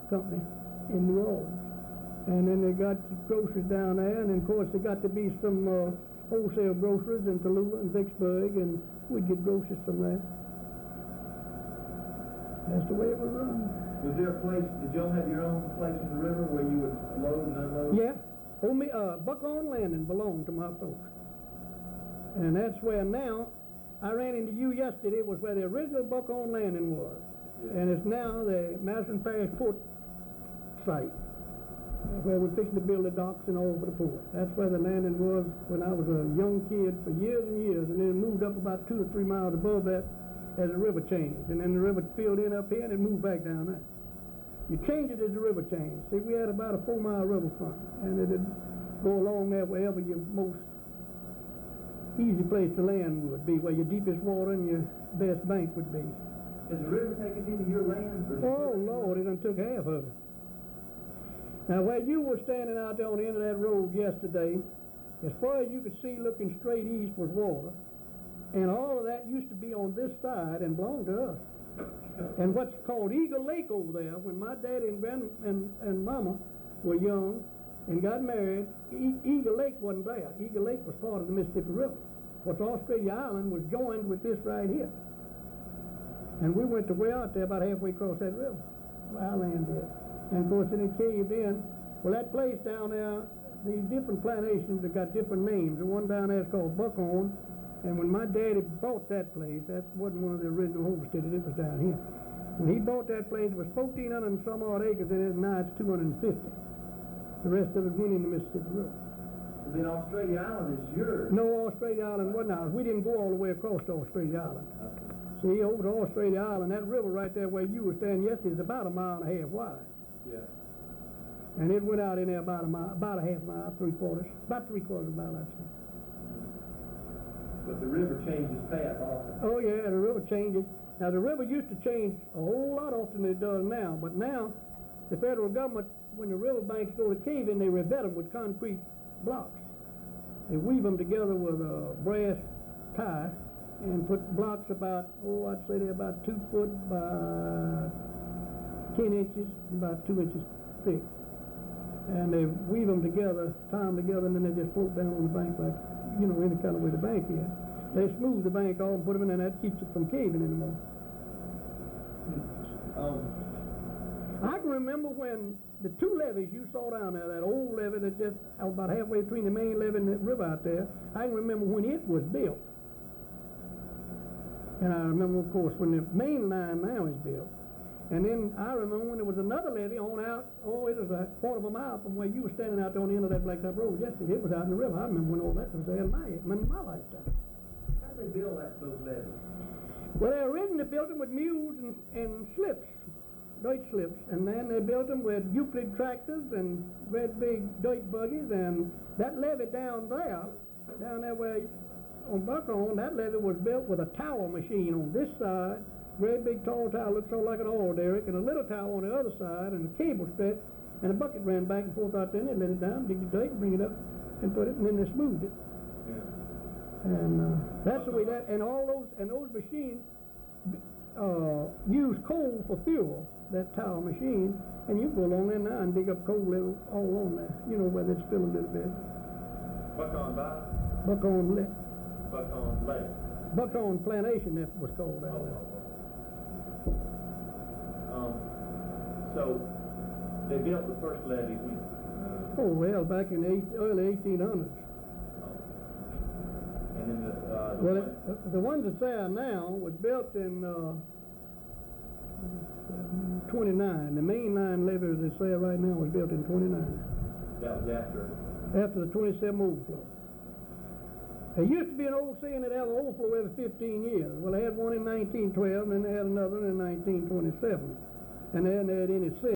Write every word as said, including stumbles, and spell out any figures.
company in New Orleans. And then they got groceries down there, and then of course there got to be some uh, wholesale groceries in Tallulah and Vicksburg, and we'd get groceries from there. That's the way it was run. Was there a place, did y'all have your own place in the river where you would load and unload? Yeah. Oh, me, uh, Buckhorn Landing belonged to my folks. And that's where now, I ran into you yesterday, was where the original Buckhorn Landing was. Yeah. And it's now the Madison Parish Port site, where we're fixing to build the docks and all over the port. That's where the landing was when I was a young kid for years and years, and then it moved up about two or three miles above that as the river changed. And then the river filled in up here and it moved back down there. You change it as the river changed. See, we had about a four mile riverfront, and it'd go along there wherever your most easy place to land would be, where your deepest water and your best bank would be. Is the river taking into your land? Oh, Lord, it done took half of it. Now, where you were standing out there on the end of that road yesterday, as far as you could see looking straight east was water, and all of that used to be on this side and belonged to us. And what's called Eagle Lake over there, when my daddy and grand and, and mama were young and got married, e Eagle Lake wasn't there. Eagle Lake was part of the Mississippi River. What's Australia Island was joined with this right here. And we went to way out there about halfway across that river, where our land is. And of course, then it caved in. Well, that place down there, the different plantations have got different names. The one down there is called Buckhorn. And when my daddy bought that place, that wasn't one of the original homesteads, it was down here. When he bought that place, it was fourteen hundred and some odd acres in it, and now it's two hundred fifty. The rest of it went in the Mississippi River. Then Australia Island is yours. No, Australia Island wasn't ours. We didn't go all the way across to Australia Island. Okay. See, over to Australia Island, that river right there where you were standing yesterday is about a mile and a half wide. Yeah. And it went out in there about a mile, about a half mile, three quarters, about three quarters of a mile, I'd say. But the river changes path often. Oh yeah, the river changes. Now the river used to change a whole lot often than it does now, but now the federal government, when the river banks go to cave in, they revet them with concrete blocks. They weave them together with a brass tie and put blocks about, oh, I'd say they're about two foot by ten inches, about two inches thick. And they weave them together, tie them together, and then they just float down on the bank like, you know, any kind of way the bank is. They smooth the bank off and put them in, and that keeps it from caving anymore. Um, I can remember when the two levees you saw down there, that old levee that just about halfway between the main levee and the river out there, I can remember when it was built. And I remember, of course, when the main line now is built. And then I remember when there was another levee on out, oh, it was a quarter of a mile from where you were standing out there on the end of that Blacktop Road yesterday. It was out in the river. I remember when all that was there in my, in my lifetime. How did they build that, those levees? Well, they originally built them with mules and, and slips, dirt slips. And then they built them with Euclid tractors and great big dirt buggies. And that levee down there, down there where on Buckhorn, that levee was built with a tower machine on this side. Great big tall tower, looks sort of like an oil derrick, and a little tower on the other side, and a cable stretch, and a bucket ran back and forth out there, and they let it down, dig the dirt, bring it up, and put it, and then they smoothed it. Yeah. And uh, that's the way that, and all those, and those machines uh, use coal for fuel, that tower machine, and you go along there now and dig up coal all along there, you know, where they spill a little bit. Buckhorn Bottom? Buckhorn Lake. Buckhorn Lake. Buckhorn Plantation, that was called out oh, there. Oh, oh. Um, so they built the first levee when? Uh, oh well, back in the eight, early eighteen hundreds. Oh. And then the, uh, the well, one, it, the ones that's there now was built in uh, twenty-nine. The main line levee that's there right now was built in twenty-nine. That was after? After the twenty-seven overflow. There used to be an old saying that had an overflow every fifteen years. Well, they had one in nineteen twelve, and then they had another in nineteen twenty-seven. And they hadn't had any since.